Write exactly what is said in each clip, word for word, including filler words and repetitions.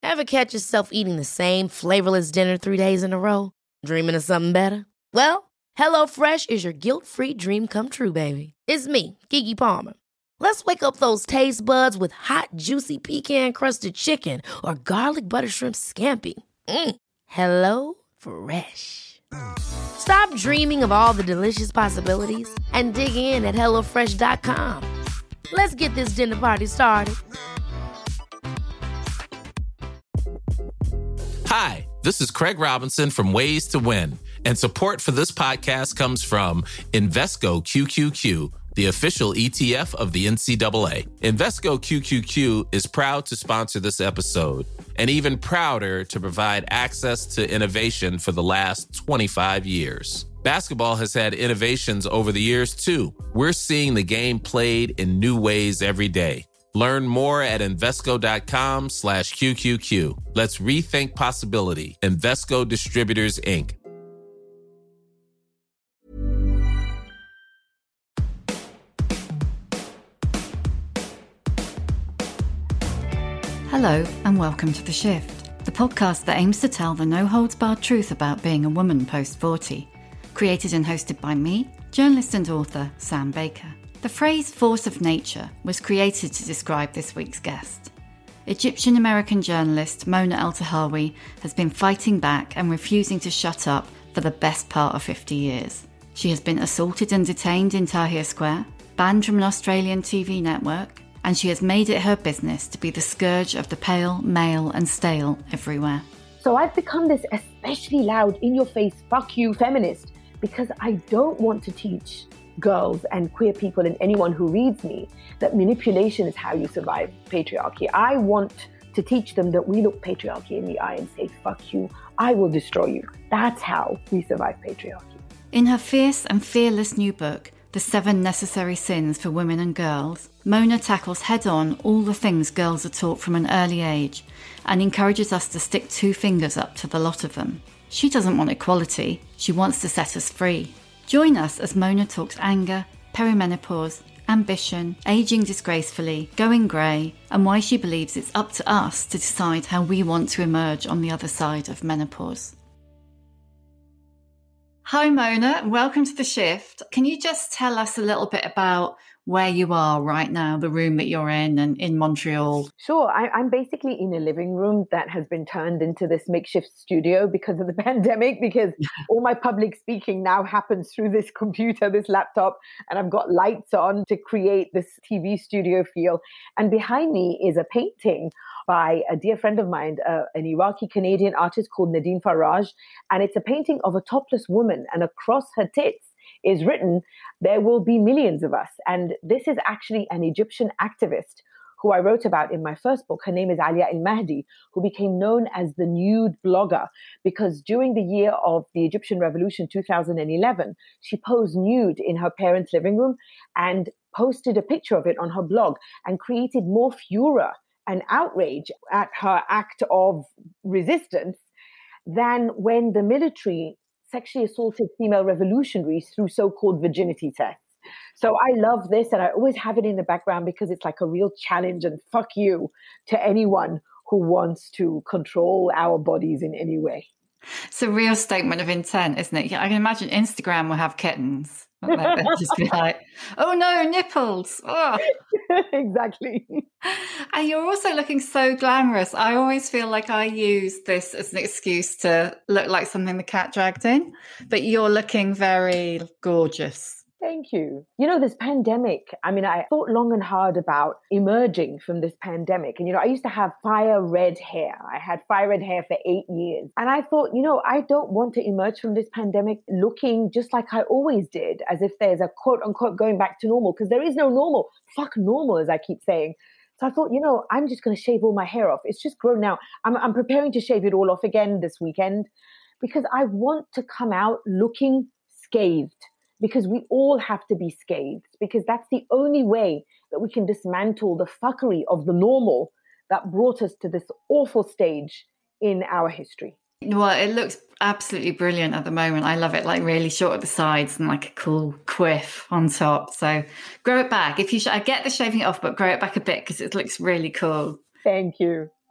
Ever catch yourself eating the same flavorless dinner three days in a row? Dreaming of something better? Well, HelloFresh is your guilt-free dream come true, baby. It's me, Keke Palmer. Let's wake up those taste buds with hot, juicy pecan-crusted chicken or garlic butter shrimp scampi. Mm. Hello Fresh. Stop dreaming of all the delicious possibilities and dig in at hello fresh dot com. Let's get this dinner party started. Hi, this is Craig Robinson from Ways to Win, and support for this podcast comes from Invesco Q Q Q, the official E T F of the N C double A. Invesco Q Q Q is proud to sponsor this episode, and even prouder to provide access to innovation for the last twenty-five years. Basketball has had innovations over the years, too. We're seeing the game played in new ways every day. Learn more at Invesco.com slash QQQ. Let's rethink possibility. Invesco Distributors, Incorporated. Hello and welcome to The Shift, the podcast that aims to tell the no-holds-barred truth about being a woman post forty. Created and hosted by me, journalist and author Sam Baker. The phrase force of nature was created to describe this week's guest. Egyptian-American journalist Mona Eltahawy has been fighting back and refusing to shut up for the best part of fifty years. She has been assaulted and detained in Tahrir Square, banned from an Australian T V network, and she has made it her business to be the scourge of the pale, male and stale everywhere. So I've become this especially loud, in-your-face, fuck you feminist because I don't want to teach girls and queer people and anyone who reads me that manipulation is how you survive patriarchy. I want to teach them that we look patriarchy in the eye and say, fuck you, I will destroy you. That's how we survive patriarchy. In her fierce and fearless new book, The Seven Necessary Sins for Women and Girls, Mona tackles head-on all the things girls are taught from an early age and encourages us to stick two fingers up to the lot of them. She doesn't want equality, she wants to set us free. Join us as Mona talks anger, perimenopause, ambition, ageing disgracefully, going grey, and why she believes it's up to us to decide how we want to emerge on the other side of menopause. Hi Mona, welcome to The Shift. Can you just tell us a little bit about where you are right now, the room that you're in and in Montreal? Sure. I, I'm basically in a living room that has been turned into this makeshift studio because of the pandemic, because all my public speaking now happens through this computer, this laptop, and I've got lights on to create this T V studio feel. And behind me is a painting by a dear friend of mine, uh, an Iraqi-Canadian artist called Nadine Faraj. And it's a painting of a topless woman, and across her tits is written, there will be millions of us. And this is actually an Egyptian activist who I wrote about in my first book. Her name is Alia El Mahdi, who became known as the nude blogger because during the year of the Egyptian Revolution, two thousand eleven, she posed nude in her parents' living room and posted a picture of it on her blog and created more furor and outrage at her act of resistance than when the military sexually assaulted female revolutionaries through so-called virginity tests. So I love this, and I always have it in the background because it's like a real challenge and fuck you to anyone who wants to control our bodies in any way. It's a real statement of intent, isn't it? I can imagine Instagram will have kittens. They'll just be like, oh no, nipples. Oh. Exactly. And you're also looking so glamorous. I always feel like I use this as an excuse to look like something the cat dragged in, but you're looking very gorgeous. Thank you. You know, this pandemic, I mean, I thought long and hard about emerging from this pandemic. And, you know, I used to have fire red hair. I had fire red hair for eight years. And I thought, you know, I don't want to emerge from this pandemic looking just like I always did, as if there's a quote unquote going back to normal, because there is no normal. Fuck normal, as I keep saying. So I thought, you know, I'm just going to shave all my hair off. It's just grown now. I'm, I'm preparing to shave it all off again this weekend because I want to come out looking scathed. Because we all have to be scathed, because that's the only way that we can dismantle the fuckery of the normal that brought us to this awful stage in our history. Well, it looks absolutely brilliant at the moment. I love it, like really short at the sides and like a cool quiff on top. So grow it back. If you, sh- I get the shaving it off, but grow it back a bit because it looks really cool. Thank you.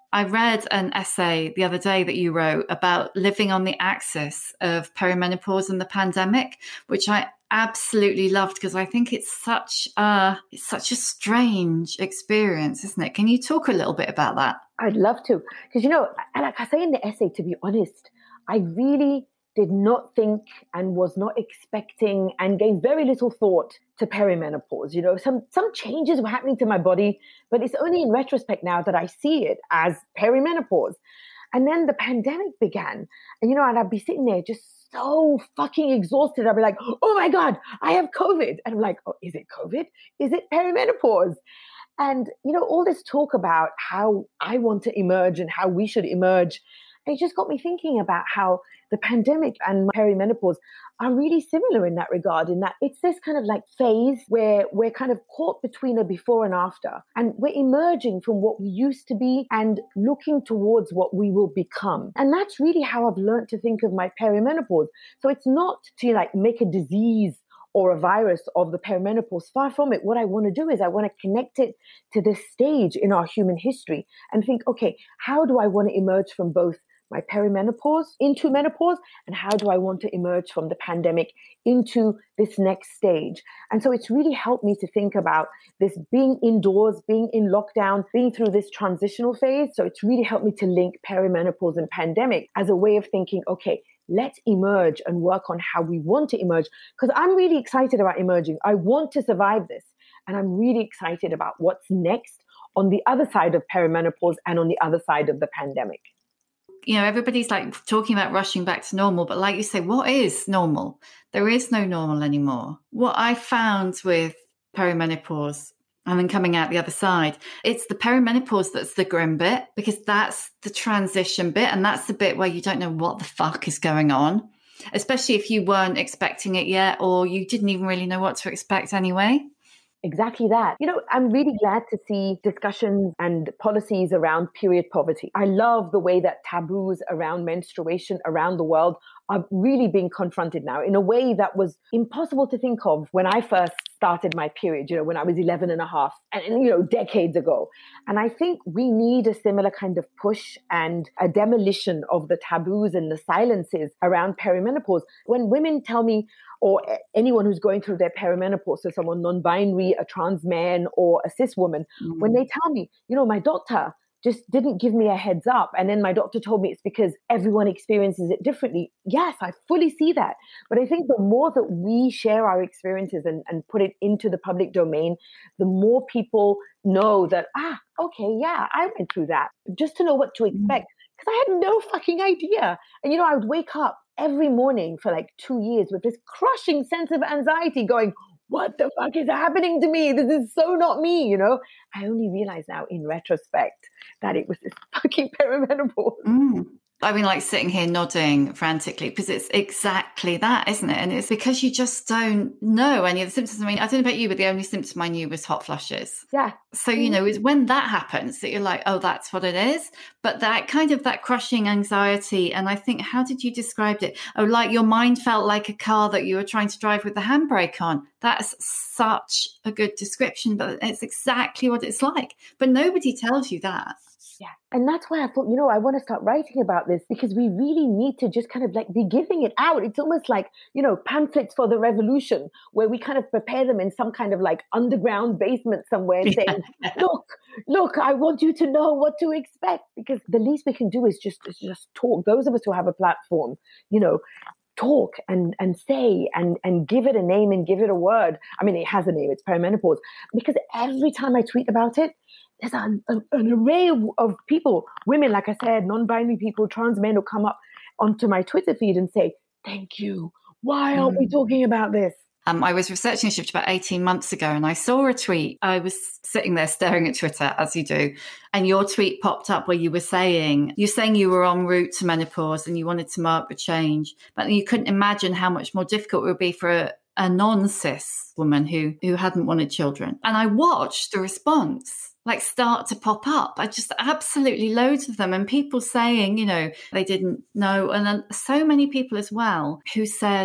I read an essay the other day that you wrote about living on the axis of perimenopause and the pandemic, which I absolutely loved because I think it's such a it's such a strange experience, isn't it? Can you talk a little bit about that? I'd love to, because you know, like I say in the essay, to be honest, I really did not think and was not expecting and gave very little thought to perimenopause. You know, some some changes were happening to my body, but it's only in retrospect now that I see it as perimenopause. And then the pandemic began, and you know, and I'd be sitting there just so fucking exhausted. I'd be like, oh my God, I have COVID. And I'm like, oh, is it COVID? Is it perimenopause? And, you know, all this talk about how I want to emerge and how we should emerge, it just got me thinking about how the pandemic and perimenopause are really similar in that regard, in that it's this kind of like phase where we're kind of caught between a before and after, and we're emerging from what we used to be and looking towards what we will become. And that's really how I've learned to think of my perimenopause. So it's not to like make a disease or a virus of the perimenopause. Far from it. What I want to do is I want to connect it to this stage in our human history and think, okay, how do I want to emerge from both my perimenopause into menopause, and how do I want to emerge from the pandemic into this next stage? And so it's really helped me to think about this being indoors, being in lockdown, being through this transitional phase. So it's really helped me to link perimenopause and pandemic as a way of thinking, okay, let's emerge and work on how we want to emerge. Because I'm really excited about emerging. I want to survive this. And I'm really excited about what's next on the other side of perimenopause and on the other side of the pandemic. You know, everybody's like talking about rushing back to normal, but like you say, what is normal? There is no normal anymore. What I found with perimenopause and then coming out the other side, it's the perimenopause that's the grim bit, because that's the transition bit. And that's the bit where you don't know what the fuck is going on, especially if you weren't expecting it yet, or you didn't even really know what to expect anyway. Exactly that. You know, I'm really glad to see discussions and policies around period poverty. I love the way that taboos around menstruation around the world are really being confronted now in a way that was impossible to think of when I first started my period, you know, when I was eleven and a half and, you know, decades ago. And I think we need a similar kind of push and a demolition of the taboos and the silences around perimenopause. When women tell me, or anyone who's going through their perimenopause, so someone non-binary, a trans man, or a cis woman, mm-hmm. when they tell me, you know, my doctor just didn't give me a heads up, and then my doctor told me it's because everyone experiences it differently. Yes, I fully see that. But I think the more that we share our experiences and, and put it into the public domain, the more people know that, ah, okay, yeah, I went through that, just to know what to expect. Because I had no fucking idea. And, you know, I would wake up every morning for like two years with this crushing sense of anxiety going, what the fuck is happening to me? This is so not me, you know? I only realize now in retrospect that it was this fucking perimenopause. Mm. I mean, like sitting here nodding frantically because it's exactly that, isn't it? And it's because you just don't know any of the symptoms. I mean, I don't know about you, but the only symptom I knew was hot flushes. Yeah. So, you know, it's when that happens that you're like, oh, that's what it is. But that kind of that crushing anxiety. And I think, how did you describe it? Oh, like your mind felt like a car that you were trying to drive with the handbrake on. That's such a good description, but it's exactly what it's like. But nobody tells you that. Yeah. And that's why I thought, you know, I want to start writing about this, because we really need to just kind of like be giving it out. It's almost like, you know, pamphlets for the revolution, where we kind of prepare them in some kind of like underground basement somewhere and saying, look, look, I want you to know what to expect, because the least we can do is just, is just talk. Those of us who have a platform, you know, talk and, and say and, and give it a name and give it a word. I mean, it has a name, it's perimenopause, because every time I tweet about it, there's an, an, an array of, of people, women, like I said, non-binary people, trans men who come up onto my Twitter feed and say, thank you. Why aren't mm. we talking about this? Um, I was researching Shift about eighteen months ago, and I saw a tweet. I was sitting there staring at Twitter, as you do, and your tweet popped up where you were saying, you're saying you were en route to menopause and you wanted to mark the change, but you couldn't imagine how much more difficult it would be for a, a non-cis woman who, who hadn't wanted children. And I watched the response like start to pop up. I just absolutely loads of them, and people saying, you know, they didn't know. And then so many people as well who said,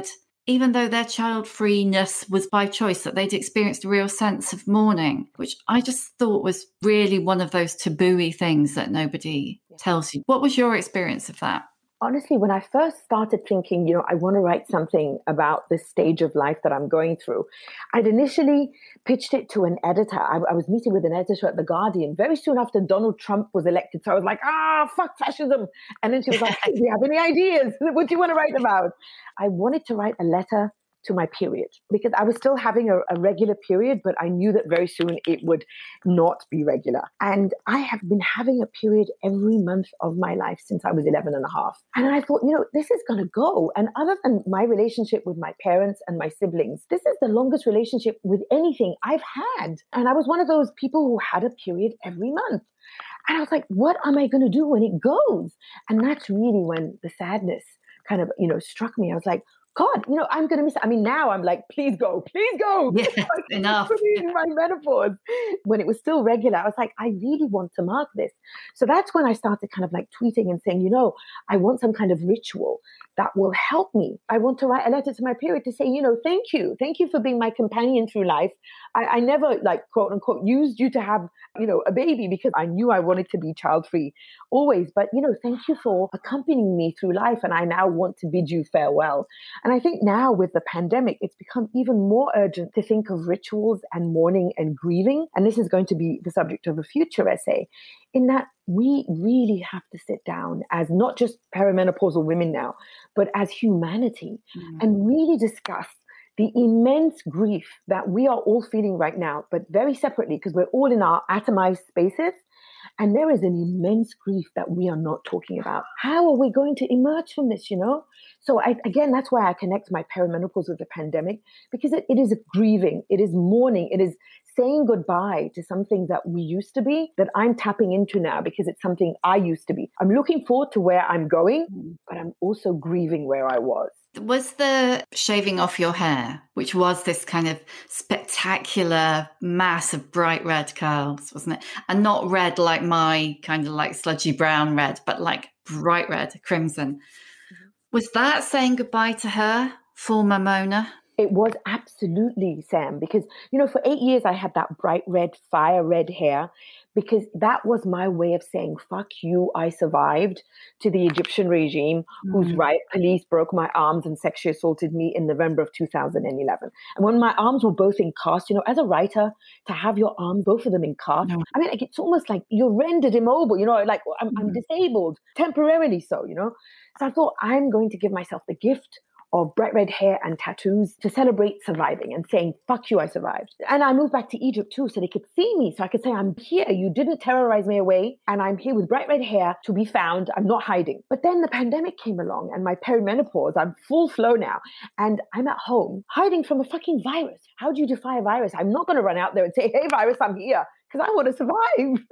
even though their child-freeness was by choice, that they'd experienced a real sense of mourning, which I just thought was really one of those taboo-y things that nobody tells you. What was your experience of that? Honestly, when I first started thinking, you know, I want to write something about this stage of life that I'm going through, I'd initially pitched it to an editor. I, I was meeting with an editor at The Guardian very soon after Donald Trump was elected. So I was like, ah, fuck fascism. And then she was like, hey, do you have any ideas? What do you want to write about? I wanted to write a letter to my period because I was still having a, a regular period, but I knew that very soon it would not be regular. And I have been having a period every month of my life since I was eleven and a half. And I thought, you know, this is going to go. And other than my relationship with my parents and my siblings, this is the longest relationship with anything I've had. And I was one of those people who had a period every month. And I was like, what am I going to do when it goes? And that's really when the sadness kind of, you know, struck me. I was like, God, you know, I'm going to miss it. I mean, now I'm like, please go, please go. Yes, like, enough. In my menopause. When it was still regular, I was like, I really want to mark this. So that's when I started kind of like tweeting and saying, you know, I want some kind of ritual that will help me. I want to write a letter to my period to say, you know, thank you. Thank you for being my companion through life. I, I never like, quote unquote, used you to have, you know, a baby because I knew I wanted to be child free always. But, you know, thank you for accompanying me through life. And I now want to bid you farewell. And I think now with the pandemic, it's become even more urgent to think of rituals and mourning and grieving. And this is going to be the subject of a future essay, in that we really have to sit down as not just perimenopausal women now, but as humanity mm. and really discuss the immense grief that we are all feeling right now, but very separately because we're all in our atomized spaces. And there is an immense grief that we are not talking about. How are we going to emerge from this, you know? So I, again, that's why I connect my perimenopause with the pandemic, because it, it is grieving, it is mourning, it is saying goodbye to something that we used to be that I'm tapping into now because it's something I used to be. I'm looking forward to where I'm going, but I'm also grieving where I was. Was the shaving off your hair, which was this kind of spectacular mass of bright red curls, wasn't it? And not red like my kind of like sludgy brown red, but like bright red, crimson. Mm-hmm. Was that saying goodbye to her, former Mona? It was absolutely, Sam, because, you know, for eight years I had that bright red, fire red hair because that was my way of saying, fuck you, I survived, to the Egyptian regime mm. whose riot police broke my arms and sexually assaulted me in November of two thousand eleven. And when my arms were both in cast, you know, as a writer, to have your arms, both of them in cast, no. I mean, like, it's almost like you're rendered immobile, you know, like I'm, mm. I'm disabled, temporarily so, you know. So I thought, I'm going to give myself the gift of bright red hair and tattoos to celebrate surviving and saying, fuck you, I survived. And I moved back to Egypt too, so they could see me. So I could say, I'm here. You didn't terrorize me away. And I'm here with bright red hair to be found. I'm not hiding. But then the pandemic came along and my perimenopause, I'm full flow now. And I'm at home hiding from a fucking virus. How do you defy a virus? I'm not going to run out there and say, hey, virus, I'm here, because I want to survive.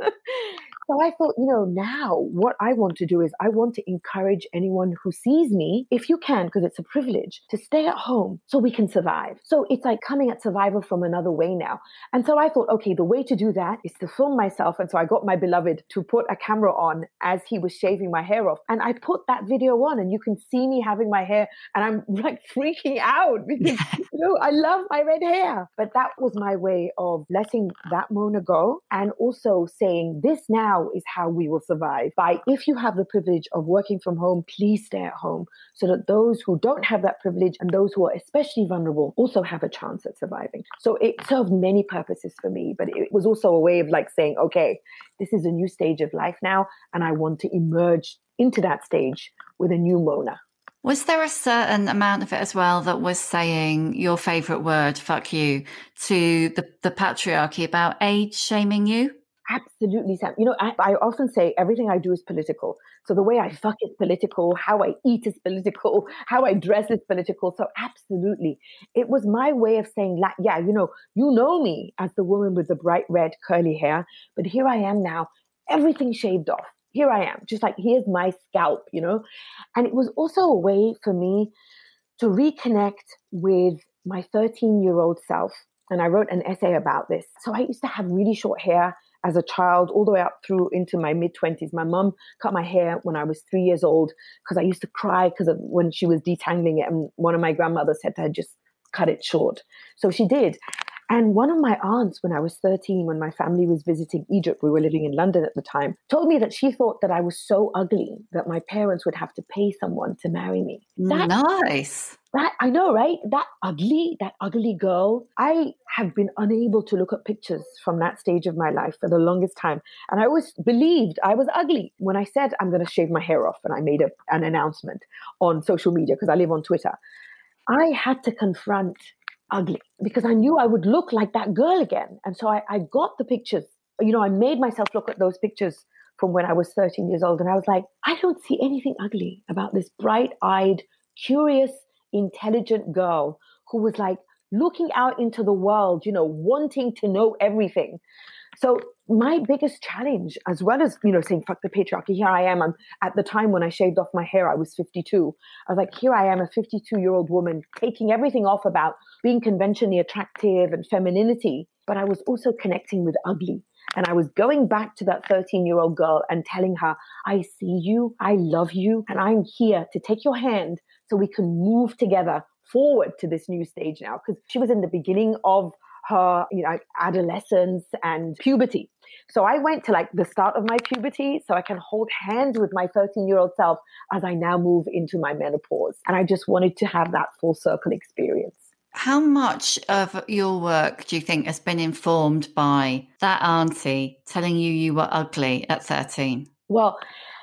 So I thought, you know, now what I want to do is I want to encourage anyone who sees me, if you can, because it's a privilege, to stay at home so we can survive. So it's like coming at survival from another way now. And so I thought, okay, the way to do that is to film myself. And so I got my beloved to put a camera on as he was shaving my hair off. And I put that video on and you can see me having my hair and I'm like freaking out because, you know, I love my red hair. But that was my way of letting that Mona go and also saying this now is how we will survive. By if you have the privilege of working from home, please stay at home so that those who don't have that privilege and those who are especially vulnerable also have a chance at surviving. So it served many purposes for me, but it was also a way of like saying, okay, this is a new stage of life now, and I want to emerge into that stage with a new Mona. Was there a certain amount of it as well that was saying your favorite word, fuck you, to the, the patriarchy about age shaming you? Absolutely, Sam. You know, I, I often say everything I do is political. So the way I fuck is political, how I eat is political, how I dress is political. So absolutely. It was my way of saying, like, yeah, you know, you know me as the woman with the bright red curly hair, but here I am now, everything shaved off. Here I am, just like, here's my scalp, you know? And it was also a way for me to reconnect with my thirteen-year-old self. And I wrote an essay about this. So I used to have really short hair as a child, all the way up through into my mid-twenties. My mum cut my hair when I was three years old because I used to cry because of when she was detangling it. And one of my grandmothers said to her, just cut it short. So she did. And one of my aunts, when I was thirteen, when my family was visiting Egypt, we were living in London at the time, told me that she thought that I was so ugly that my parents would have to pay someone to marry me. That, nice. That, I know, right? That ugly, that ugly girl. I have been unable to look at pictures from that stage of my life for the longest time. And I always believed I was ugly. When I said I'm going to shave my hair off and I made a, an announcement on social media because I live on Twitter, I had to confront ugly because I knew I would look like that girl again. And so I, I got the pictures. You know, I made myself look at those pictures from when I was thirteen years old. And I was like, I don't see anything ugly about this bright-eyed, curious, intelligent girl who was like looking out into the world, you know, wanting to know everything. So my biggest challenge, as well as, you know, saying, fuck the patriarchy, here I am. I'm, at the time when I shaved off my hair, I was fifty-two. I was like, here I am, a fifty-two-year-old woman, taking everything off about being conventionally attractive and femininity. But I was also connecting with ugly. And I was going back to that thirteen-year-old girl and telling her, I see you, I love you, and I'm here to take your hand so we can move together forward to this new stage now. Because she was in the beginning of her, you know, adolescence and puberty. So I went to like the start of my puberty so I can hold hands with my thirteen-year-old self as I now move into my menopause. And I just wanted to have that full circle experience. How much of your work do you think has been informed by that auntie telling you you were ugly at thirteen? Well,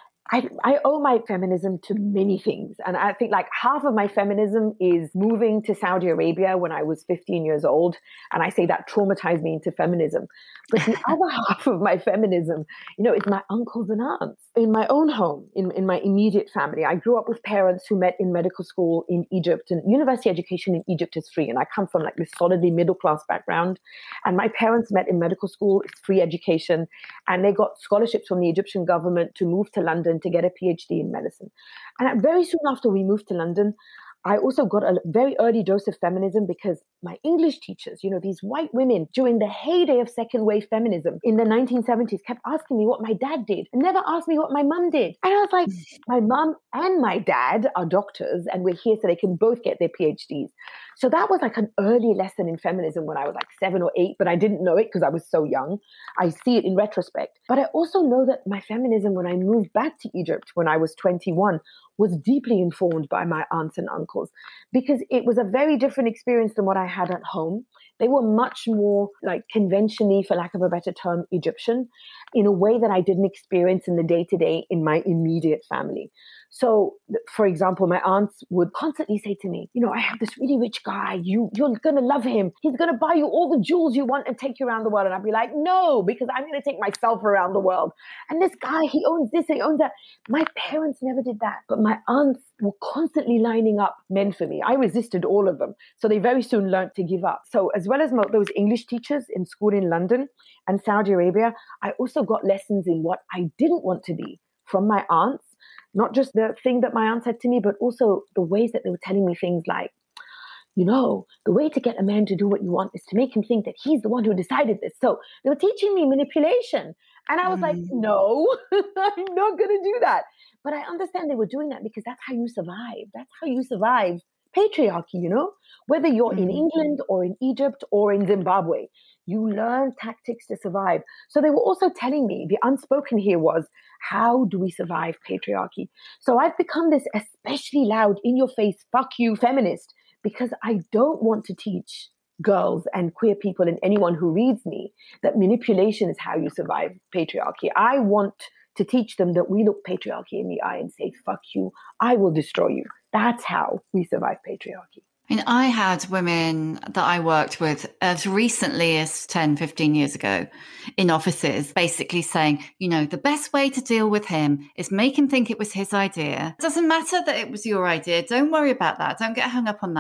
I, I owe my feminism to many things. And I think like half of my feminism is moving to Saudi Arabia when I was fifteen years old. And I say that traumatized me into feminism. But the other half of my feminism, you know, is my uncles and aunts. In my own home, in, in my immediate family, I grew up with parents who met in medical school in Egypt, and university education in Egypt is free. And I come from like this solidly middle-class background. And my parents met in medical school, it's free education. And they got scholarships from the Egyptian government to move to London to get a PhD in medicine. And very soon after we moved to London, I also got a very early dose of feminism because my English teachers, you know, these white women during the heyday of second wave feminism in the nineteen seventies kept asking me what my dad did and never asked me what my mum did. And I was like, my mum and my dad are doctors and we're here so they can both get their PhDs. So that was like an early lesson in feminism when I was like seven or eight, but I didn't know it because I was so young. I see it in retrospect. But I also know that my feminism when I moved back to Egypt when I was twenty-one was deeply informed by my aunts and uncles because it was a very different experience than what I had at home. They were much more like conventionally, for lack of a better term, Egyptian in a way that I didn't experience in the day-to-day in my immediate family. So, for example, my aunts would constantly say to me, you know, I have this really rich guy. You, you're going to love him. He's going to buy you all the jewels you want and take you around the world. And I'd be like, no, because I'm going to take myself around the world. And this guy, he owns this, he owns that. My parents never did that. But my aunts were constantly lining up men for me. I resisted all of them. So they very soon learned to give up. So as well as those English teachers in school in London and Saudi Arabia, I also got lessons in what I didn't want to be from my aunts. Not just the thing that my aunt said to me, but also the ways that they were telling me things like, you know, the way to get a man to do what you want is to make him think that he's the one who decided this. So they were teaching me manipulation. And I was mm. like, no, I'm not going to do that. But I understand they were doing that because that's how you survive. That's how you survive patriarchy, you know, whether you're mm. in England or in Egypt or in Zimbabwe. You learn tactics to survive. So they were also telling me, the unspoken here was, how do we survive patriarchy? So I've become this especially loud, in your face, fuck you feminist, because I don't want to teach girls and queer people and anyone who reads me that manipulation is how you survive patriarchy. I want to teach them that we look patriarchy in the eye and say, fuck you, I will destroy you. That's how we survive patriarchy. I mean, I had women that I worked with as recently as ten, fifteen years ago in offices basically saying, you know, the best way to deal with him is make him think it was his idea. It doesn't matter that it was your idea. Don't worry about that. Don't get hung up on that.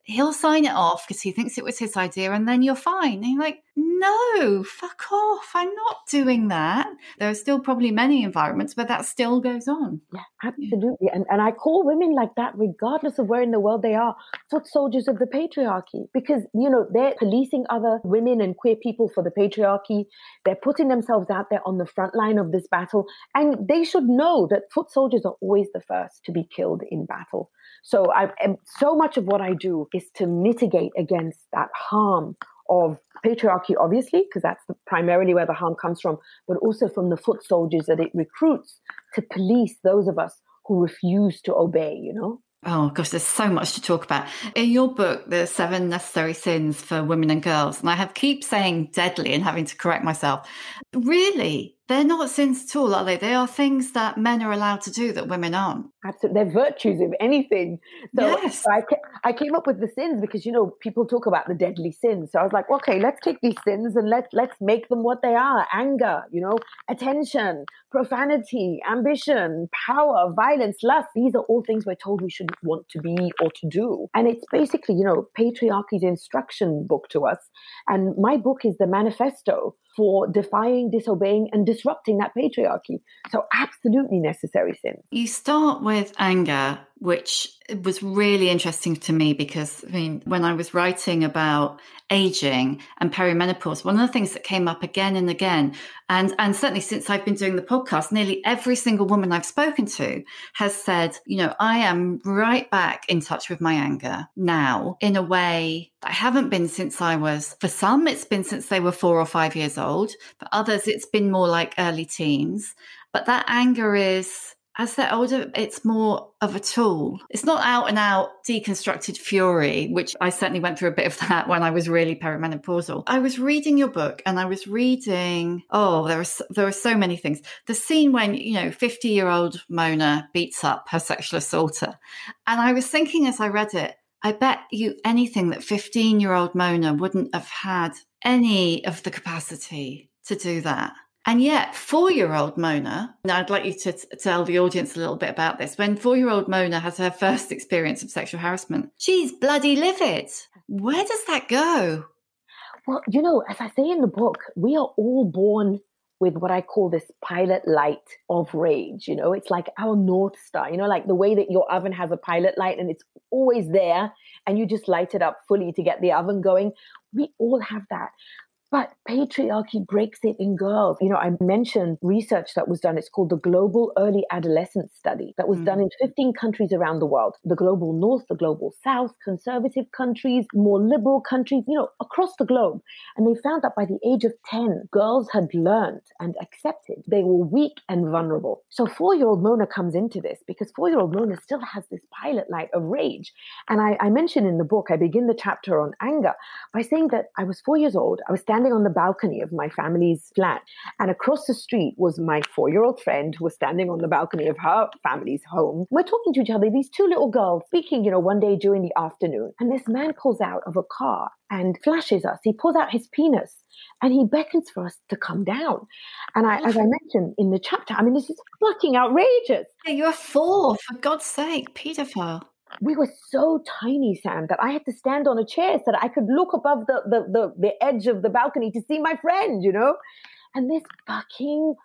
he'll sign it off because he thinks it was his idea, and then you're fine. And you're like, no, fuck off. I'm not doing that. There are still probably many environments where that still goes on. Yeah, absolutely. And and I call women like that, regardless of where in the world they are, foot soldiers of the patriarchy. Because, you know, they're policing other women and queer people for the patriarchy. They're putting themselves out there on the front line of this battle. And they should know that foot soldiers are always the first to be killed in battle. So I, so much of what I do is to mitigate against that harm of patriarchy, obviously, because that's the, primarily where the harm comes from, but also from the foot soldiers that it recruits to police those of us who refuse to obey, you know? Oh, gosh, there's so much to talk about. In your book, The Seven Necessary Sins for Women and Girls, and I have keep saying deadly and having to correct myself. Really, they're not sins at all, are they? They are things that men are allowed to do that women aren't. Absolutely. They're virtues, if anything. So, yes. so I, I came up with the sins because, you know, people talk about the deadly sins. So I was like, okay, let's take these sins and let's, let's make them what they are. Anger, you know, attention, profanity, ambition, power, violence, lust. These are all things we're told we shouldn't want to be or to do. And it's basically, you know, patriarchy's instruction book to us. And my book is the manifesto for defying, disobeying, and disrupting that patriarchy. So absolutely necessary sin. You start with anger, which was really interesting to me because, I mean, when I was writing about aging and perimenopause, one of the things that came up again and again, and, and certainly since I've been doing the podcast, nearly every single woman I've spoken to has said, you know, I am right back in touch with my anger now in a way I haven't been since I was, for some, it's been since they were four or five years old. For others, it's been more like early teens. But that anger is, as they're older, it's more of a tool. It's not out and out deconstructed fury, which I certainly went through a bit of that when I was really perimenopausal. I was reading your book and I was reading, oh, there are, there are so many things. The scene when, you know, fifty-year-old Mona beats up her sexual assaulter. And I was thinking as I read it, I bet you anything that fifteen-year-old Mona wouldn't have had any of the capacity to do that. And yet, four-year-old Mona, and I'd like you to t- tell the audience a little bit about this. When four-year-old Mona has her first experience of sexual harassment, she's bloody livid. Where does that go? Well, you know, as I say in the book, we are all born with what I call this pilot light of rage. You know, it's like our North Star, you know, like the way that your oven has a pilot light and it's always there and you just light it up fully to get the oven going. We all have that. But patriarchy breaks it in girls. You know, I mentioned research that was done. It's called the Global Early Adolescence Study that was mm. done in fifteen countries around the world. The global North, the global South, conservative countries, more liberal countries, you know, across the globe. And they found that by the age of ten, girls had learned and accepted they were weak and vulnerable. So four-year-old Mona comes into this because four-year-old Mona still has this pilot light of rage. And I, I mentioned in the book, I begin the chapter on anger by saying that I was four years old. I was standing on the balcony of my family's flat. And across the street was my four-year-old friend who was standing on the balcony of her family's home. We're talking to each other, these two little girls speaking, you know, one day during the afternoon. And this man pulls out of a car and flashes us. He pulls out his penis and he beckons for us to come down. And I, as I mentioned in the chapter, I mean, this is fucking outrageous. You're four, for God's sake, pedophile. We were so tiny, Sam, that I had to stand on a chair so that I could look above the, the, the, the edge of the balcony to see my friend, you know? And this fucking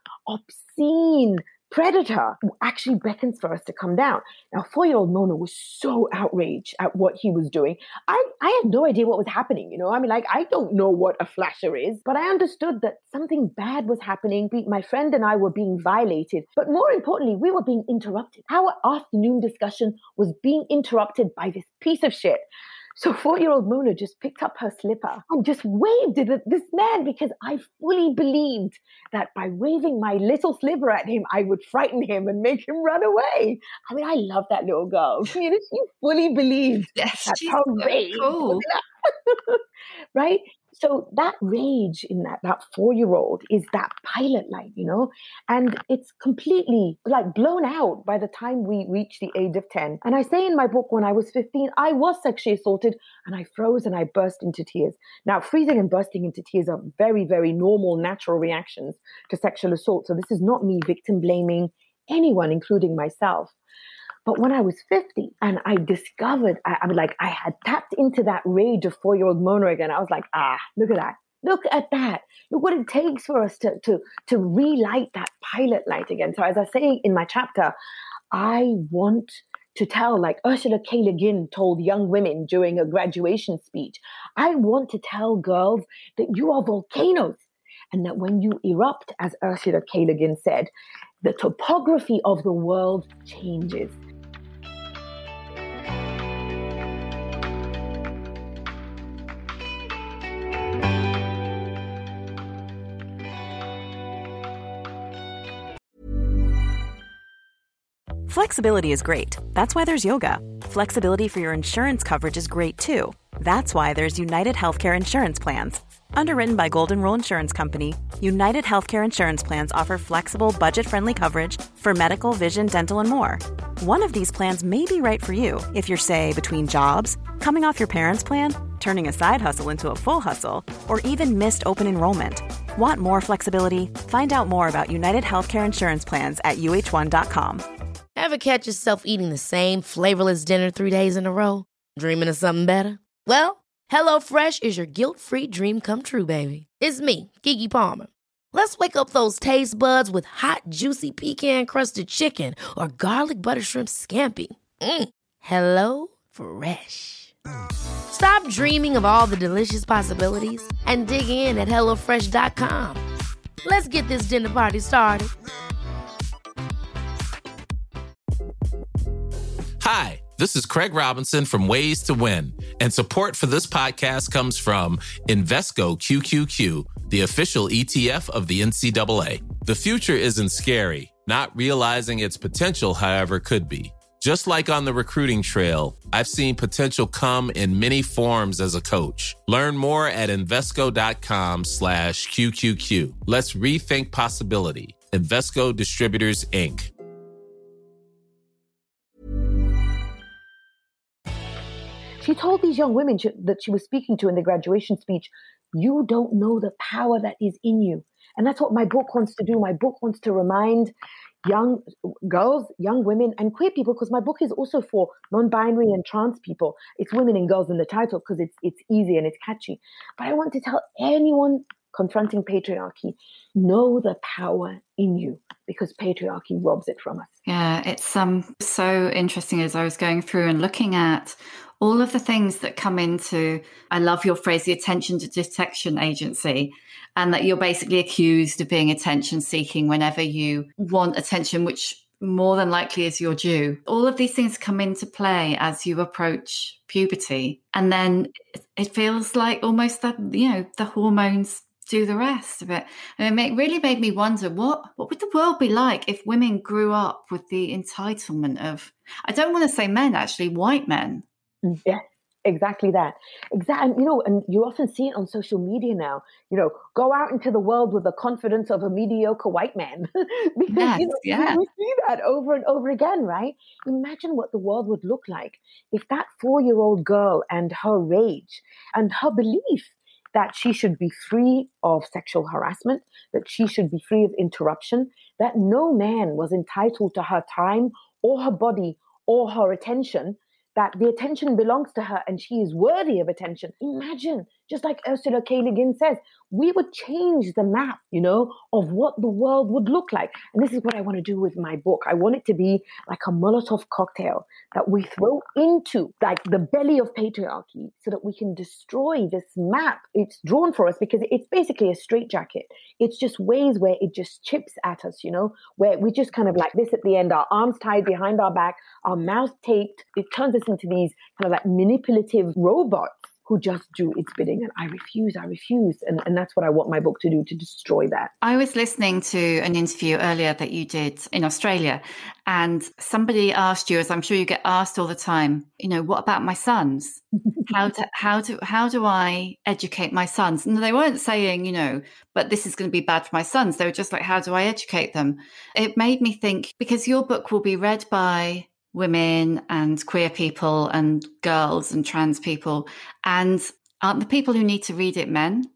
obscene predator actually beckons for us to come down. Now, four-year-old Mona was so outraged at what he was doing. I, I had no idea what was happening, you know? I mean, like, I don't know what a flasher is, but I understood that something bad was happening. My friend and I were being violated, but more importantly, we were being interrupted. Our afternoon discussion was being interrupted by this piece of shit. So four-year-old Mona just picked up her slipper and just waved it at this man because I fully believed that by waving my little slipper at him, I would frighten him and make him run away. I mean, I love that little girl. You know, she fully believed yes, that she's her so rage, cool. Right? So that rage in that, that four-year-old is that pilot light, you know, and it's completely like blown out by the time we reach the age of ten. And I say in my book, when I was fifteen, I was sexually assaulted and I froze and I burst into tears. Now, freezing and bursting into tears are very, very normal, natural reactions to sexual assault. So this is not me victim blaming anyone, including myself. But when I was fifty and I discovered, I, I mean, like I had tapped into that rage of four-year-old Mona again. I was like, ah, look at that. Look at that. Look what it takes for us to, to, to relight that pilot light again. So as I say in my chapter, I want to tell, like Ursula K. Le Guin told young women during a graduation speech, I want to tell girls that you are volcanoes and that when you erupt, as Ursula K. Le Guin said, the topography of the world changes. Flexibility is great. That's why there's yoga. Flexibility for your insurance coverage is great too. That's why there's United Healthcare Insurance Plans. Underwritten by Golden Rule Insurance Company, United Healthcare Insurance Plans offer flexible, budget-friendly coverage for medical, vision, dental, and more. One of these plans may be right for you if you're, say, between jobs, coming off your parents' plan, turning a side hustle into a full hustle, or even missed open enrollment. Want more flexibility? Find out more about United Healthcare Insurance Plans at U H one dot com. Ever catch yourself eating the same flavorless dinner three days in a row? Dreaming of something better? Well, HelloFresh is your guilt-free dream come true, baby. It's me, Keke Palmer. Let's wake up those taste buds with hot, juicy pecan-crusted chicken or garlic butter shrimp scampi. Mm. Hello Fresh. Stop dreaming of all the delicious possibilities and dig in at hello fresh dot com. Let's get this dinner party started. Hi, this is Craig Robinson from Ways to Win, and support for this podcast comes from Invesco Q Q Q, the official E T F of the N C double A. The future isn't scary. Not realizing its potential, however, could be. Just like on the recruiting trail, I've seen potential come in many forms as a coach. Learn more at Invesco.com slash QQQ. Let's rethink possibility. Invesco Distributors, Incorporated. She told these young women she, that she was speaking to in the graduation speech, you don't know the power that is in you. And that's what my book wants to do. My book wants to remind young girls, young women, and queer people, because my book is also for non-binary and trans people. It's women and girls in the title because it's it's easy and it's catchy. But I want to tell anyone confronting patriarchy, know the power in you, because patriarchy robs it from us. Yeah, it's um so interesting as I was going through and looking at all of the things that come into, I love your phrase, the attention to detection agency, and that you're basically accused of being attention seeking whenever you want attention, which more than likely is your due. All of these things come into play as you approach puberty. And then it feels like almost that, you know, the hormones do the rest of it. And it really made me wonder, what, what would the world be like if women grew up with the entitlement of, I don't want to say men, actually, white men. Yeah, exactly that. Exactly. You know, and you often see it on social media now, you know, go out into the world with the confidence of a mediocre white man. because Yes, you know, yeah. we see that over and over again, right? Imagine what the world would look like if that four-year-old girl and her rage and her belief that she should be free of sexual harassment, that she should be free of interruption, that no man was entitled to her time or her body or her attention, that the attention belongs to her and she is worthy of attention. Imagine, just like Ursula K. Le Guin says, we would change the map, you know, of what the world would look like. And this is what I want to do with my book. I want it to be like a Molotov cocktail that we throw into like the belly of patriarchy so that we can destroy this map it's drawn for us, because it's basically a straitjacket. It's just ways where it just chips at us, you know, where we just kind of like this at the end, our arms tied behind our back, our mouth taped. It turns us into these kind of like manipulative robots who just do its bidding. And I refuse, I refuse. And, and that's what I want my book to do, to destroy that. I was listening to an interview earlier that you did in Australia, and somebody asked you, as I'm sure you get asked all the time, you know, what about my sons? How to, how do, how do I educate my sons? And they weren't saying, you know, but this is going to be bad for my sons. They were just like, how do I educate them? It made me think, because your book will be read by women and queer people and girls and trans people, and aren't the people who need to read it men?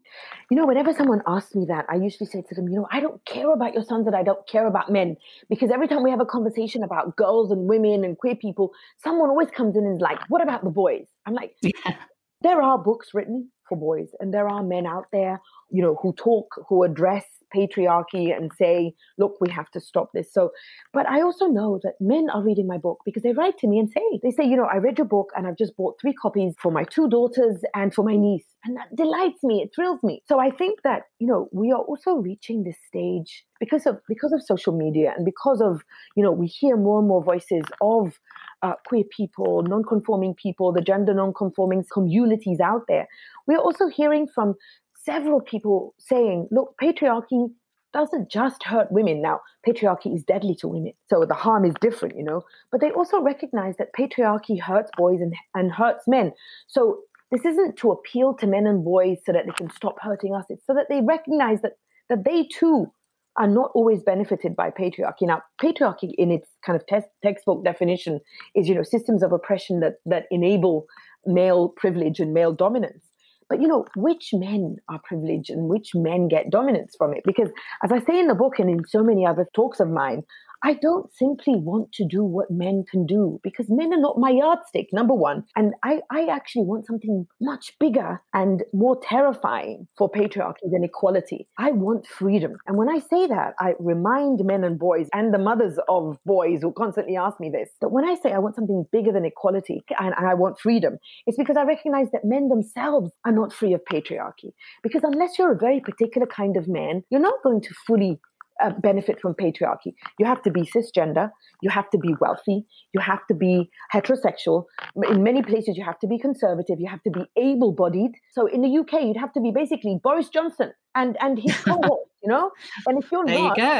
You know, whenever someone asks me that, I usually say to them, you know, I don't care about your sons and I don't care about men. Because every time we have a conversation about girls and women and queer people, someone always comes in and is like, what about the boys? I'm like, yeah. There are books written for boys and there are men out there, you know, who talk, who address patriarchy and say, look, we have to stop this. So, but I also know that men are reading my book because they write to me and say, they say, you know, I read your book and I've just bought three copies for my two daughters and for my niece. And that delights me. It thrills me. So I think that, you know, we are also reaching this stage because of, because of social media and because of, you know, we hear more and more voices of uh, queer people, non-conforming people, the gender non-conforming communities out there. We're also hearing from several people saying, look, patriarchy doesn't just hurt women. Now, patriarchy is deadly to women, so the harm is different, you know, but they also recognize that patriarchy hurts boys and, and hurts men. So this isn't to appeal to men and boys so that they can stop hurting us. It's so that they recognize that, that they too are not always benefited by patriarchy. Now, patriarchy in its kind of te- textbook definition is, you know, systems of oppression that, that enable male privilege and male dominance. But, you know, which men are privileged and which men get dominance from it? Because as I say in the book and in so many other talks of mine, I don't simply want to do what men can do because men are not my yardstick, number one. And I, I actually want something much bigger and more terrifying for patriarchy than equality. I want freedom. And when I say that, I remind men and boys and the mothers of boys who constantly ask me this, that when I say I want something bigger than equality and, and I want freedom, it's because I recognize that men themselves are not free of patriarchy. Because unless you're a very particular kind of man, you're not going to fully Uh, benefit from patriarchy. You have to be cisgender, you have to be wealthy, you have to be heterosexual. In many places, you have to be conservative, you have to be able-bodied. So in the U K, you'd have to be basically Boris Johnson and, and his cohort, you know? And if you're there not, you go.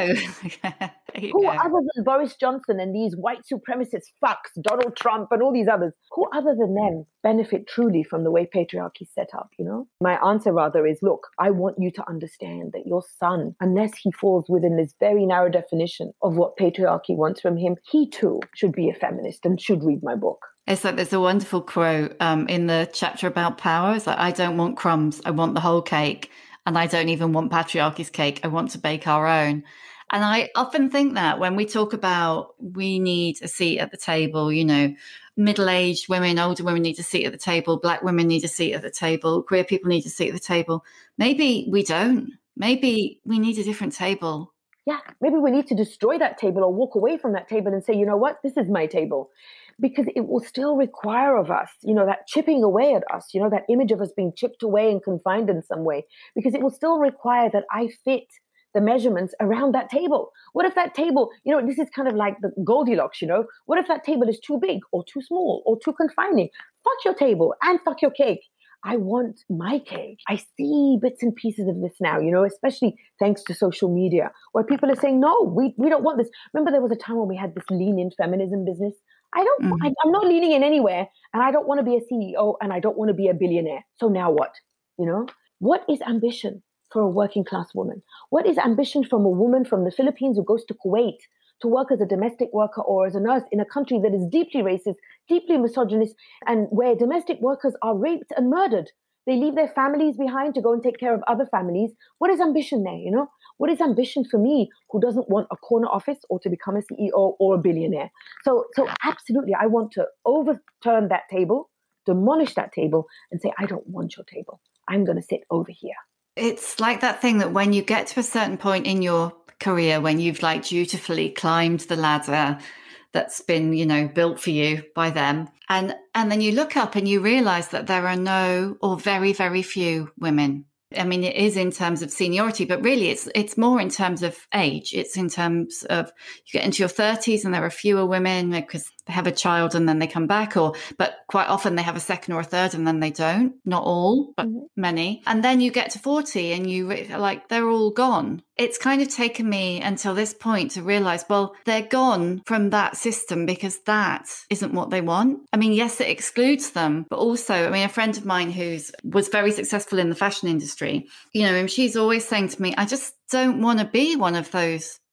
there you who go. other than Boris Johnson and these white supremacist fucks, Donald Trump and all these others, who other than them benefit truly from the way patriarchy is set up, you know? My answer rather is, look, I want you to understand that your son, unless he falls within this very narrow definition of what patriarchy wants from him, he too should be a feminist and should read my book. It's like there's a wonderful quote um, in the chapter about power. It's like, I don't want crumbs, I want the whole cake. And I don't even want patriarchy's cake. I want to bake our own. And I often think that when we talk about we need a seat at the table, you know, middle-aged women, older women need a seat at the table, Black women need a seat at the table, queer people need a seat at the table. Maybe we don't. Maybe we need a different table. Yeah, maybe we need to destroy that table or walk away from that table and say, you know what, this is my table. Because it will still require of us, you know, that chipping away at us, you know, that image of us being chipped away and confined in some way, because it will still require that I fit the measurements around that table. What if that table, you know, this is kind of like the Goldilocks, you know, what if that table is too big or too small or too confining? Fuck your table and fuck your cake. I want my cake. I see bits and pieces of this now, you know, especially thanks to social media, where people are saying, no, we, we don't want this. Remember, there was a time when we had this lean in feminism business. I don't, mm-hmm. I, I'm not leaning in anywhere, and I don't want to be a C E O, and I don't want to be a billionaire. So now what? You know, what is ambition for a working class woman? What is ambition from a woman from the Philippines who goes to Kuwait to work as a domestic worker or as a nurse in a country that is deeply racist, deeply misogynist, and where domestic workers are raped and murdered? They leave their families behind to go and take care of other families. What is ambition there, you know? What is ambition for me who doesn't want a corner office or to become a C E O or a billionaire? So, so absolutely, I want to overturn that table, demolish that table, and say, I don't want your table. I'm going to sit over here. It's like that thing that when you get to a certain point in your career, when you've like dutifully climbed the ladder that's been, you know, built for you by them. And, and then you look up and you realize that there are no or very, very few women. I mean, it is in terms of seniority, but really it's it's more in terms of age. It's in terms of you get into your thirties and there are fewer women because they have a child and then they come back, or but quite often they have a second or a third and then they don't. Not all, but mm-hmm. many. And then you get to forty and you like they're all gone. It's kind of taken me until this point to realize, well, they're gone from that system because that isn't what they want. I mean, yes, it excludes them, but also, I mean, a friend of mine who's was very successful in the fashion industry, you know, and she's always saying to me, I just don't want to be one of those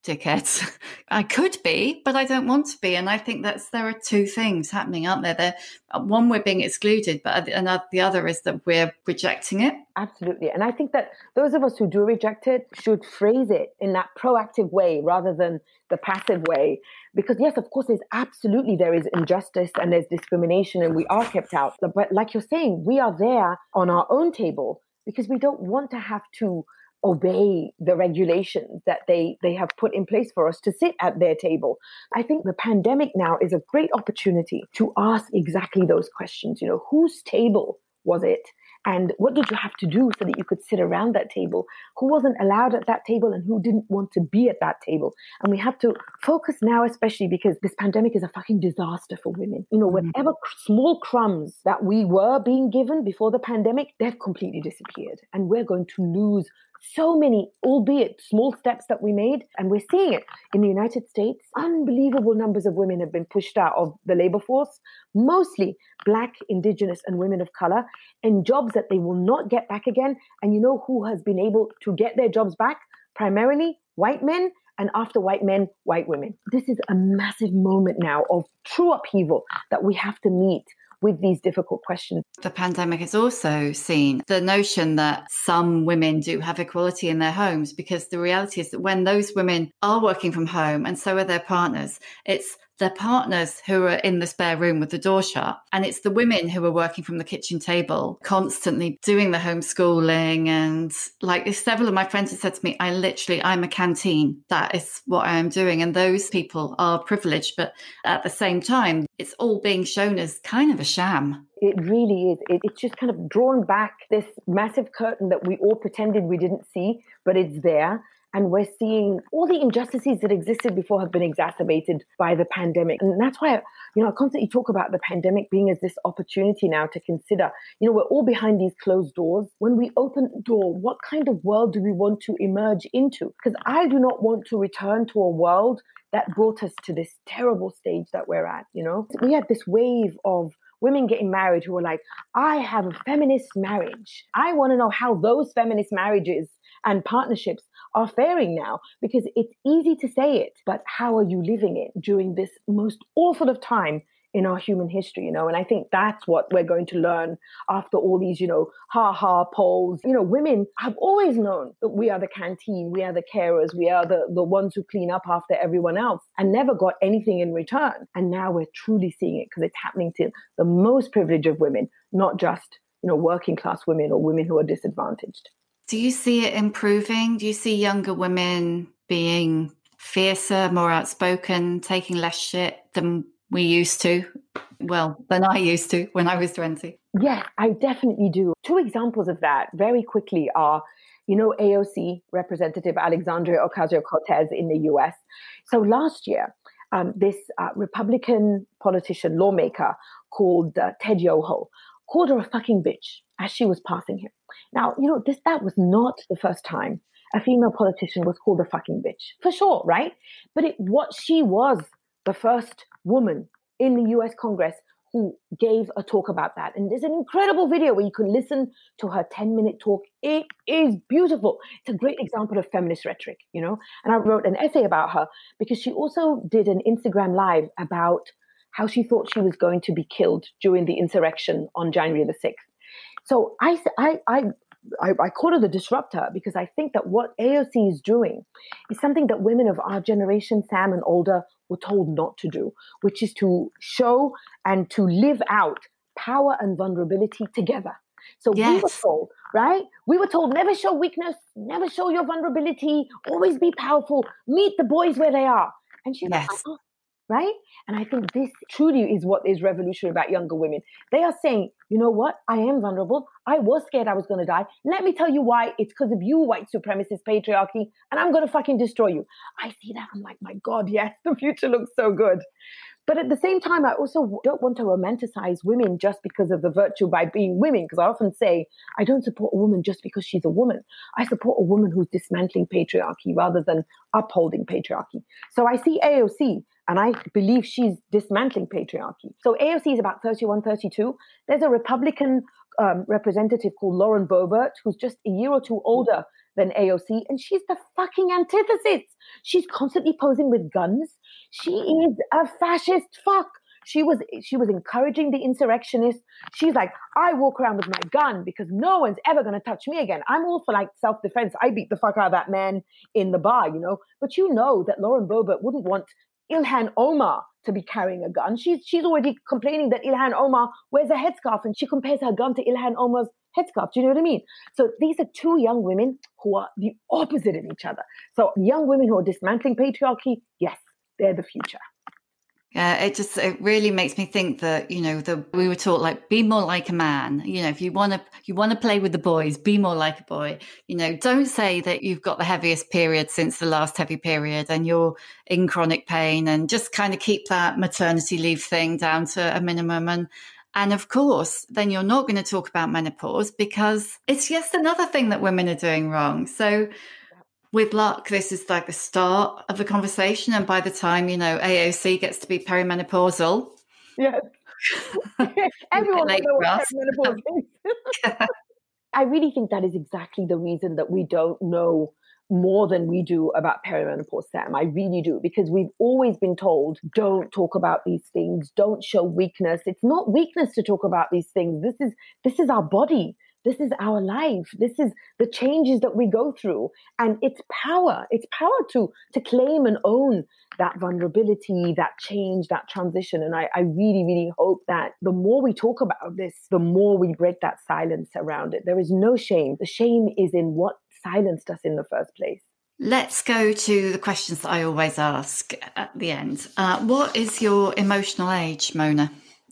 dickheads. I could be, but I don't want to be. And I think that's there are two things happening, aren't there? There, one, we're being excluded, but another, the other is that we're rejecting it. Absolutely. And I think that those of us who do reject it should phrase it in that proactive way rather than the passive way. Because yes, of course, there's absolutely, there is injustice and there's discrimination and we are kept out. But like you're saying, we are there on our own table because we don't want to have to obey the regulations that they, they have put in place for us to sit at their table. I think the pandemic now is a great opportunity to ask exactly those questions. You know, whose table was it? And what did you have to do so that you could sit around that table? Who wasn't allowed at that table and who didn't want to be at that table? And we have to focus now, especially because this pandemic is a fucking disaster for women. You know, mm-hmm. whatever small crumbs that we were being given before the pandemic, they've completely disappeared. And we're going to lose so many, albeit small steps that we made. And we're seeing it in the United States. Unbelievable numbers of women have been pushed out of the labor force, mostly Black, Indigenous, and women of color, in jobs that they will not get back again. And you know who has been able to get their jobs back? Primarily white men, and after white men, white women. This is a massive moment now of true upheaval that we have to meet with these difficult questions. The pandemic has also seen the notion that some women do have equality in their homes, because the reality is that when those women are working from home and so are their partners, it's their partners who are in the spare room with the door shut. And it's the women who are working from the kitchen table, constantly doing the homeschooling. And like several of my friends have said to me, I literally, I'm a canteen. That is what I am doing. And those people are privileged. But at the same time, it's all being shown as kind of a sham. It really is. It, it's just kind of drawn back this massive curtain that we all pretended we didn't see, but it's there. And we're seeing all the injustices that existed before have been exacerbated by the pandemic. And that's why, you know, I constantly talk about the pandemic being as this opportunity now to consider, you know, we're all behind these closed doors. When we open the door, what kind of world do we want to emerge into? Because I do not want to return to a world that brought us to this terrible stage that we're at, you know? We had this wave of women getting married who were like, I have a feminist marriage. I want to know how those feminist marriages and partnerships are faring now, because it's easy to say it, but how are you living it during this most awful of time in our human history, you know? And I think that's what we're going to learn after all these, you know, ha-ha polls. You know, women have always known that we are the canteen, we are the carers, we are the, the ones who clean up after everyone else, and never got anything in return. And now we're truly seeing it because it's happening to the most privileged of women, not just, you know, working class women or women who are disadvantaged. Do you see it improving? Do you see younger women being fiercer, more outspoken, taking less shit than we used to? Well, than I used to when I was twenty. Yeah, I definitely do. Two examples of that very quickly are, you know, A O C Representative Alexandria Ocasio-Cortez in the U S. So last year, um, this uh, Republican politician, lawmaker called uh, Ted Yoho, called her a fucking bitch as she was passing him. Now, you know, this that was not the first time a female politician was called a fucking bitch, for sure, right? But it, what she was the first woman in the U S Congress who gave a talk about that. And there's an incredible video where you can listen to her ten-minute talk. It is beautiful. It's a great example of feminist rhetoric, you know? And I wrote an essay about her because she also did an Instagram Live about how she thought she was going to be killed during the insurrection on January the sixth. So I, I, I, I, I call her the disruptor because I think that what A O C is doing is something that women of our generation, Sam and older, were told not to do, which is to show and to live out power and vulnerability together. So yes. we were told, right? We were told never show weakness, never show your vulnerability, always be powerful, meet the boys where they are. And she's yes. like, oh, right? And I think this truly is what is revolutionary about younger women. They are saying, you know what? I am vulnerable. I was scared I was going to die. Let me tell you why. It's because of you, white supremacist patriarchy, and I'm going to fucking destroy you. I see that. I'm like, my God, yes, the future looks so good. But at the same time, I also don't want to romanticize women just because of the virtue by being women, because I often say, I don't support a woman just because she's a woman. I support a woman who's dismantling patriarchy rather than upholding patriarchy. So I see A O C, and I believe she's dismantling patriarchy. So A O C is about thirty-one, thirty-two. There's a Republican um, representative called Lauren Boebert, who's just a year or two older than A O C, and she's the fucking antithesis. She's constantly posing with guns. She is a fascist fuck. She was she was encouraging the insurrectionists. She's like, I walk around with my gun because no one's ever going to touch me again. I'm all for like self-defense. I beat the fuck out of that man in the bar, you know. But you know that Lauren Boebert wouldn't want Ilhan Omar to be carrying a gun. She's she's already complaining that Ilhan Omar wears a headscarf, and she compares her gun to Ilhan Omar's headscarf. Do you know what I mean? So these are two young women who are the opposite of each other. So young women who are dismantling patriarchy, yes, they're the future. Yeah, it just, it really makes me think that, you know, the, we were taught like, be more like a man. You know, if you want to, you want to play with the boys, be more like a boy. You know, don't say that you've got the heaviest period since the last heavy period and you're in chronic pain, and just kind of keep that maternity leave thing down to a minimum. And, and of course, then you're not going to talk about menopause because it's just another thing that women are doing wrong. So with luck, this is like the start of the conversation. And by the time, you know, A O C gets to be perimenopausal. Yes. Everyone will know what perimenopause is. I really think that is exactly the reason that we don't know more than we do about perimenopause, Sam. I really do, because we've always been told, don't talk about these things, don't show weakness. It's not weakness to talk about these things. This is this is our body. This is our life. This is the changes that we go through. And it's power. It's power to, to claim and own that vulnerability, that change, that transition. And I, I really, really hope that the more we talk about this, the more we break that silence around it. There is no shame. The shame is in what silenced us in the first place. Let's go to the questions that I always ask at the end. Uh, what is your emotional age, Mona?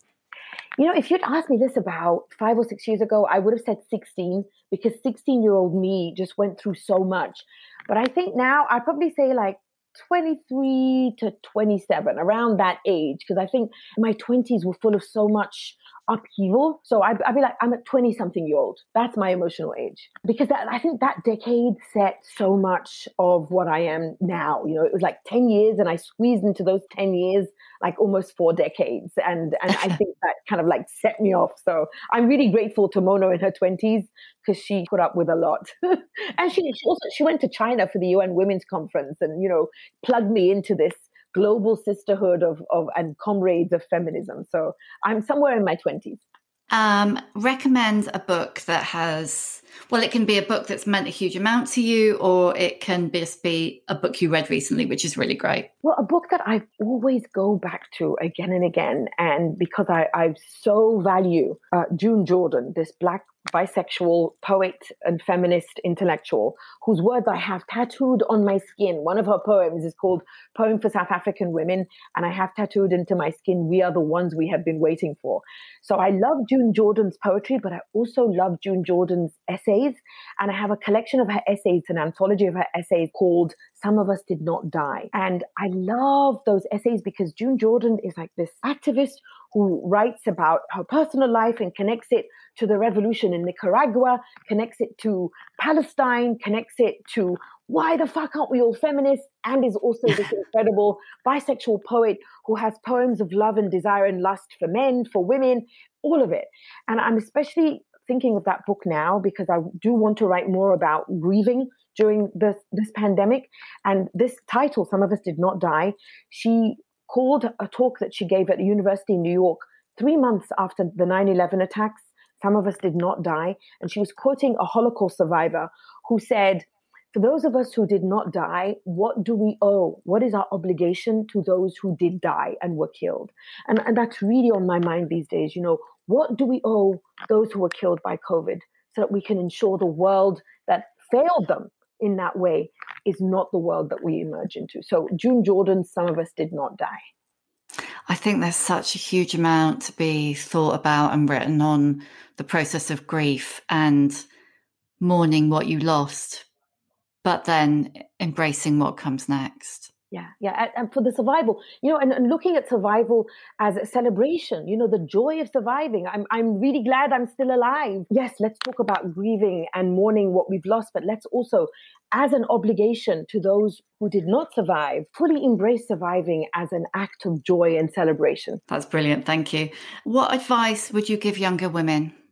You know, if you'd asked me this about five or six years ago, I would have said sixteen, because sixteen-year-old me just went through so much. But I think now I'd probably say like twenty-three to twenty-seven, around that age, because I think my twenties were full of so much upheaval. So I'd, I'd be like, I'm a twenty-something year old. That's my emotional age. Because that, I think that decade set so much of what I am now. You know, it was like ten years, and I squeezed into those ten years like almost four decades. And, and I think that kind of like set me off. So I'm really grateful to Mona in her twenties, because she put up with a lot. And she, she also, she went to China for the U N Women's Conference and, you know, plugged me into this global sisterhood of, of and comrades of feminism. So I'm somewhere in my twenties. Um, recommend a book that has, well, it can be a book that's meant a huge amount to you, or it can just be a book you read recently, which is really great. Well, a book that I always go back to again and again, and because I, I so value uh, June Jordan, this Black bisexual poet and feminist intellectual whose words I have tattooed on my skin. One of her poems is called Poem for South African Women, and I have tattooed into my skin, we are the ones we have been waiting for. So I love June Jordan's poetry, but I also love June Jordan's essays, and I have a collection of her essays, an anthology of her essays called Some of Us Did Not Die. And I love those essays because June Jordan is like this activist who writes about her personal life and connects it to the revolution in Nicaragua, connects it to Palestine, connects it to why the fuck aren't we all feminists, and is also this incredible bisexual poet who has poems of love and desire and lust for men, for women, all of it. And I'm especially thinking of that book now because I do want to write more about grieving during this, this pandemic. And this title, Some of Us Did Not Die, she called a talk that she gave at a university in New York three months after the nine eleven attacks. Some of us did not die. And she was quoting a Holocaust survivor who said, for those of us who did not die, what do we owe? What is our obligation to those who did die and were killed? And, and that's really on my mind these days. You know, what do we owe those who were killed by COVID so that we can ensure the world that failed them in that way is not the world that we emerge into? So June Jordan, Some of Us Did Not Die. I think there's such a huge amount to be thought about and written on the process of grief and mourning what you lost, but then embracing what comes next. Yeah, yeah. And, and for the survival, you know, and, and looking at survival as a celebration, you know, the joy of surviving. I'm I'm really glad I'm still alive. Yes, let's talk about grieving and mourning what we've lost, but let's also, as an obligation to those who did not survive, fully embrace surviving as an act of joy and celebration. That's brilliant. Thank you. What advice would you give younger women?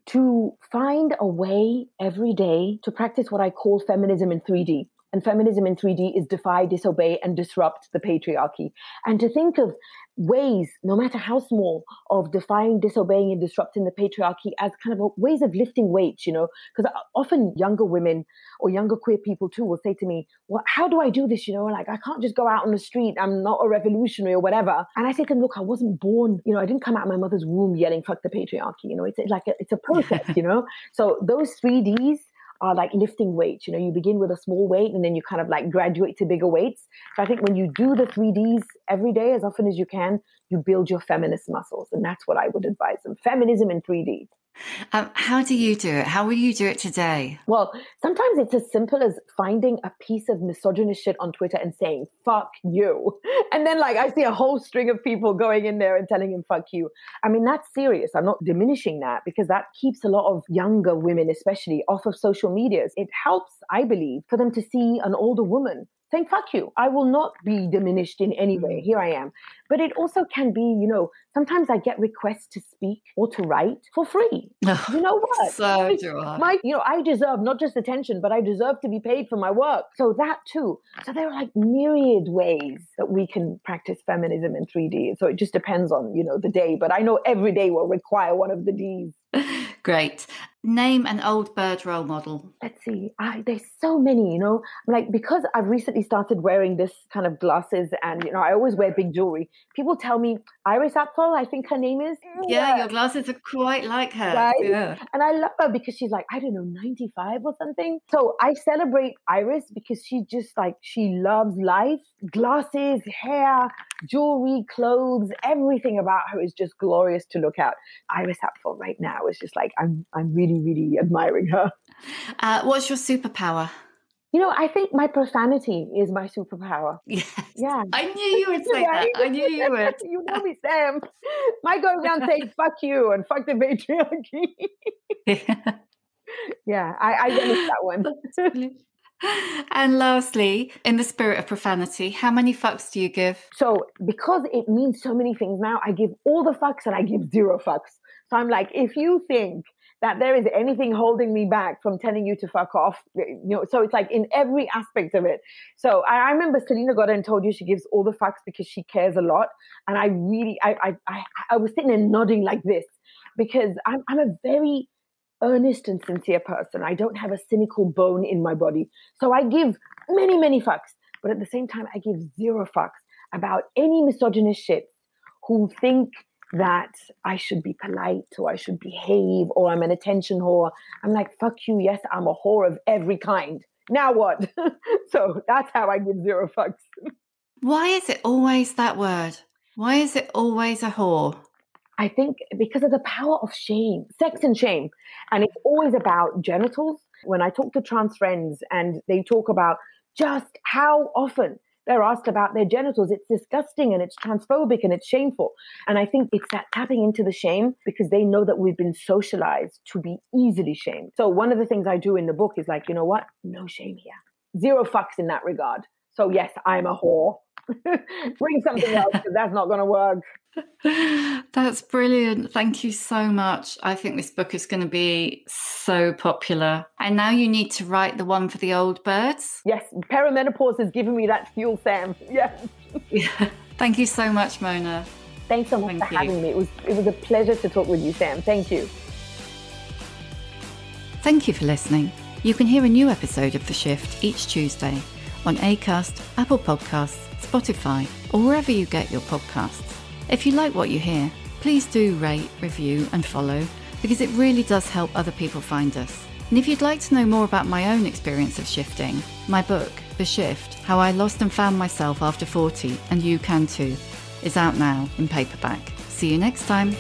to find a way every day to practice what I call feminism in three D. And feminism in three D is defy, disobey, and disrupt the patriarchy. And to think of ways, no matter how small, of defying, disobeying, and disrupting the patriarchy as kind of ways of lifting weights, you know, because often younger women or younger queer people too will say to me, well, how do I do this? You know, like, I can't just go out on the street. I'm not a revolutionary or whatever. And I say to them, look, I wasn't born, you know, I didn't come out of my mother's womb yelling, fuck the patriarchy. You know, it's like, a, it's a process, you know? So those three Ds are like lifting weights. You know, you begin with a small weight and then you kind of like graduate to bigger weights. So I think when you do the three Ds every day, as often as you can, you build your feminist muscles. And that's what I would advise them. Feminism in three D. Um, how do you do it? How will you do it today? Well, sometimes it's as simple as finding a piece of misogynist shit on Twitter and saying, fuck you. And then like I see a whole string of people going in there and telling him, fuck you. I mean, that's serious. I'm not diminishing that because that keeps a lot of younger women, especially, off of social medias. It helps, I believe, for them to see an older woman saying, fuck you. I will not be diminished in any way. Here I am. But it also can be, you know, sometimes I get requests to speak or to write for free. Oh, you know what? So do I. My, you know, I deserve not just attention, but I deserve to be paid for my work. So that too. So there are like myriad ways that we can practice feminism in three D. So it just depends on, you know, the day. But I know every day will require one of the Ds. Great. Name an old bird role model. Let's see. I, there's so many, you know, like because I've recently started wearing this kind of glasses and, you know, I always wear big jewelry. People tell me Iris Apfel, I think her name is. Yeah, yeah. Your glasses are quite like her. Right? Yeah. And I love her because she's like, I don't know, ninety-five or something. So I celebrate Iris because she just like, she loves life. Glasses, hair, jewelry, clothes, everything about her is just glorious to look at. Iris Apfel right now is just like, I'm, I'm really, really admiring her. Uh, what's your superpower? You know, I think my profanity is my superpower. Yes. Yeah. I knew you would say Right? that. I knew you would. You know me, Sam. My going around saying fuck you and fuck the patriarchy. Yeah, I, I relish that one. And lastly, in the spirit of profanity, how many fucks do you give? So because it means so many things now, I give all the fucks and I give zero fucks. So I'm like, if you think that there is anything holding me back from telling you to fuck off, you know, so it's like in every aspect of it. So I, I remember Selena Godin told you she gives all the fucks because she cares a lot. And I really, I, I, I, I was sitting there nodding like this because I'm, I'm a very earnest and sincere person. I don't have a cynical bone in my body. So I give many, many fucks, but at the same time, I give zero fucks about any misogynist shit who think that I should be polite or I should behave or I'm an attention whore. I'm like, fuck you. Yes, I'm a whore of every kind. Now what? So that's how I give zero fucks. Why is it always that word? Why is it always a whore? I think because of the power of shame, sex and shame. And it's always about genitals. When I talk to trans friends and they talk about just how often they're asked about their genitals, it's disgusting and it's transphobic and it's shameful. And I think it's that tapping into the shame because they know that we've been socialized to be easily shamed. So one of the things I do in the book is like, you know what? No shame here. Zero fucks in that regard. So yes, I'm a whore. Bring something else because that's not going to work. That's brilliant. Thank you so much. I think this book is going to be so popular. And now you need to write the one for the old birds. Yes, perimenopause has given me that fuel, Sam. Yes. Yeah. Thank you so much, Mona. Thanks so much Thank for you. having me. It was it was a pleasure to talk with you, Sam. Thank you. Thank you for listening. You can hear a new episode of The Shift each Tuesday on Acast, Apple Podcasts, Spotify, or wherever you get your podcasts. If you like what you hear, please do rate, review, and follow because it really does help other people find us. And if you'd like to know more about my own experience of shifting, my book, The Shift, How I Lost and Found Myself After forty, and you can too, is out now in paperback. See you next time.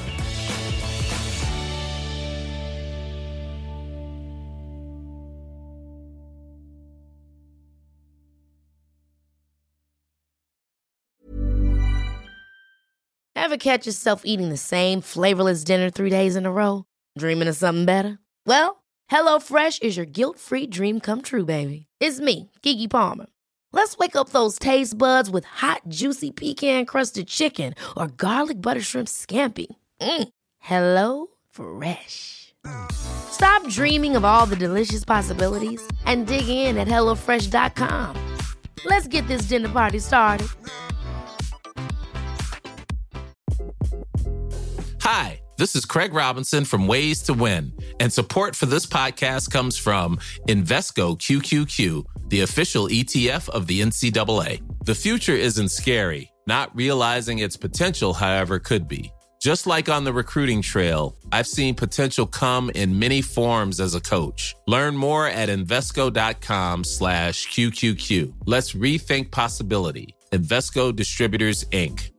Ever catch yourself eating the same flavorless dinner three days in a row? Dreaming of something better? Well, HelloFresh is your guilt-free dream come true, baby. It's me, Keke Palmer. Let's wake up those taste buds with hot, juicy pecan-crusted chicken or garlic butter shrimp scampi. Mm. Hello Fresh. Stop dreaming of all the delicious possibilities and dig in at hello fresh dot com. Let's get this dinner party started. Hi, this is Craig Robinson from Ways to Win, and support for this podcast comes from Invesco Q Q Q, the official E T F of the N C double A. The future isn't scary. Not realizing its potential, however, could be. Just like on the recruiting trail, I've seen potential come in many forms as a coach. Learn more at Invesco.com slash QQQ. Let's rethink possibility. Invesco Distributors, Incorporated.